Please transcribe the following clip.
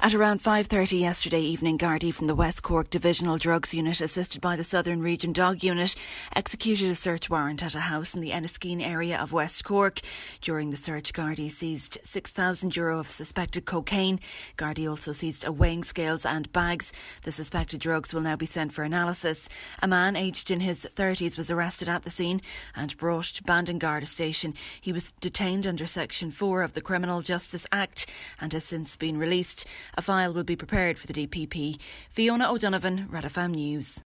At around 5:30 yesterday evening, Gardaí from the West Cork Divisional Drugs Unit, assisted by the Southern Region Dog Unit, executed a search warrant at a house in the Enniskeane area of West Cork. During the search, Gardaí seized €6,000 of suspected cocaine. Gardaí also seized a weighing scales and bags. The suspected drugs will now be sent for analysis. A man aged in his 30s was arrested at the scene and brought to Bandon Garda Station. He was detained under Section 4 of the Criminal Justice Act and has since been released. A file will be prepared for the DPP. Fiona O'Donovan, Red FM News.